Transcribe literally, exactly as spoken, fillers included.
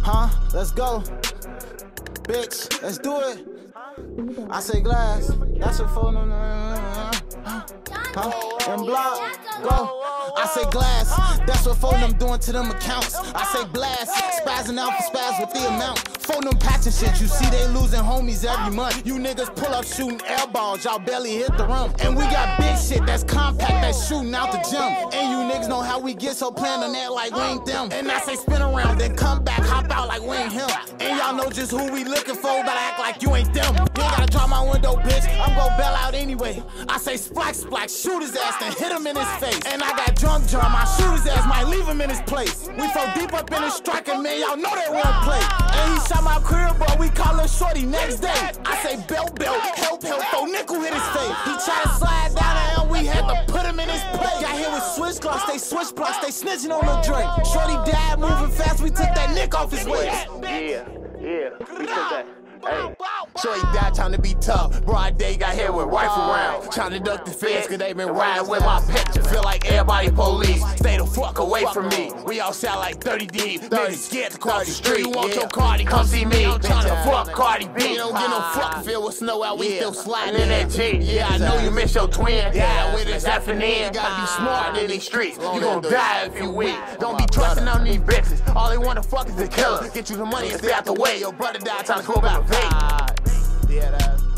Huh? Let's go. Bitch, let's do it. I say glass. That's a phone. Huh? And block. Go. I say glass. That's what phone them doing to them accounts. I say blast. Spazzing out for spaz with the amount. Phone them patching shit. You see they losing homies every month. You niggas pull up shooting air balls. Y'all barely hit the rum. And we got big shit that's compact that's shooting out the gym. And you niggas know how we get so planned on that like we ain't them. And I say spin around then come back hop out like we ain't him. And y'all know just who we looking for, but I act like you ain't them. You ain't gotta drop my window, bitch. I'm gon' bail out anyway. I say splack splack, shoot his ass then hit him in his face. And I got drunk drum, I shoot his ass, might leave him in his place. We fall deep up in his striking, man, y'all know that we don't play. And he shot my crib, but we call him shorty next day. I say belt belt, help help, four nickel hit his face. He tried to slide down and we had to put him in his place. Got hit with switch gloss, they switch blocks, they snitching on the Drake. Shorty died moving fast, we took that nick off his waist. Yeah, yeah, we took that. Hey. So he died trying to be tough. Broad day got hit with rifle round. Trying to duck the feds cause they been riding with my picture. Feel like everybody police. Stay the fuck away from me. We all sound like thirty deep. Niggas scared to cross the street. You want your Cardi, come see me. I'm trying to fuck Cardi B. Don't get no fucking feel with snow out. We still sliding in that G. Yeah, I know you miss your twin. Yeah, with his F and N. Gotta be smart in these streets. You gon' die if you weak. Don't be trusting on these bitches. All they wanna fuck is the killer. Get you the money and stay out the way. Your brother died trying to go about a fake. Yeah, that.